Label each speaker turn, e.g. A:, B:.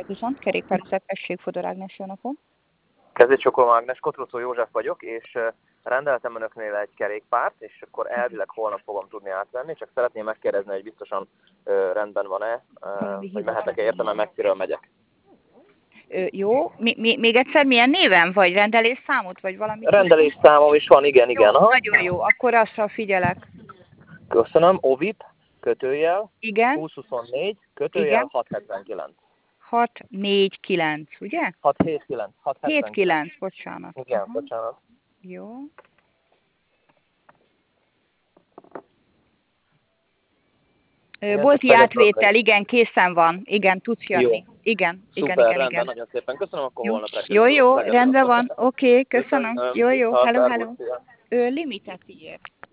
A: viszont kerékpárüzlet Pesség Fodor Ágnes, jó napot.
B: Kezdőcsokol Ágnes, Kotruszó József vagyok, és rendeltem önöknél egy kerékpárt, és akkor elvileg holnap fogom tudni átvenni, csak szeretném megkérdezni, hogy biztosan rendben van-e, hogy mehetek-e érte, mert messziről megyek.
A: Jó, még egyszer milyen néven vagy? Rendelésszámot vagy valami?
B: Rendelésszámom is van, igen.
A: Jó, nagyon jó, akkor azra figyelek.
B: Köszönöm, OVIP, kötőjel,
A: Igen.
B: 2024, kötőjel,
A: Igen.
B: 679.
A: 649, ugye?
B: 679.
A: 79, bocsánat.
B: Igen, bocsánat.
A: Jó. Bolti átvétel, igen, készen van. Igen, tudsz jönni.
B: Jó.
A: Igen,
B: Szuper,
A: igen.
B: rendben, nagyon szépen köszönöm, akkor
A: Jó.
B: holnap reggel.
A: Jó, rendben van. Oké, köszönöm. Jó, hello.
B: Viszont,
A: Limitet ígér.